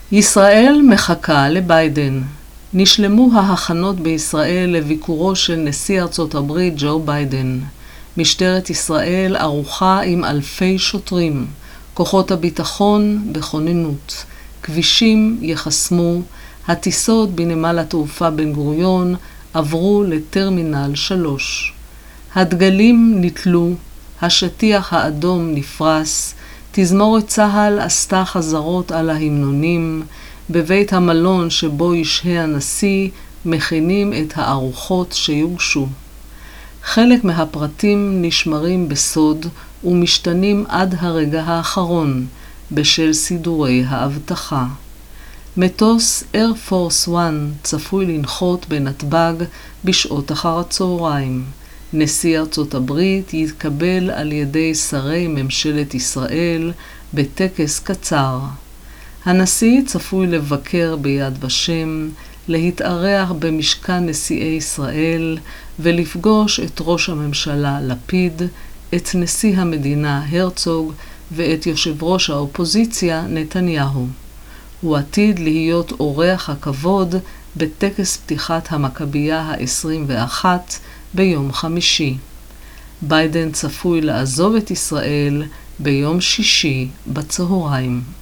ישראל מחכה לביידן. נשלמו ההכנות בישראל לביקורו של נשיא ארצות הברית ג'ו ביידן. משטרת ישראל ערוכה עם אלפי שוטרים. כוחות הביטחון בכוננות. כבישים יחסמו. הטיסות בנמל התעופה בן גוריון עברו לטרמינל 3. הדגלים נתלו. השטיח האדום נפרס. תזמורת צהל עשתה חזרות על ההמנונים. בבית המלון שבו ישהה הנשיא מכינים את הארוחות שיוגשו. חלק מהפרטים נשמרים בסוד ומשתנים עד הרגע האחרון בשל סידורי האבטחה. מטוס Air Force One צפוי לנחות בנתב"ג בשעות אחר הצהריים. נשיא ארצות הברית יתקבל על ידי שרי ממשלת ישראל בטקס קצר. הנשיא צפוי לבקר ביד ושם, להתארח במשכן נשיאי ישראל ולפגוש את ראש הממשלה לפיד, את נשיא המדינה הרצוג ואת יושב ראש האופוזיציה נתניהו. הוא עתיד להיות אורח הכבוד בטקס פתיחת המכבייה ה-21 ביום חמישי. ביידן צפוי לעזוב את ישראל ביום שישי בצהריים.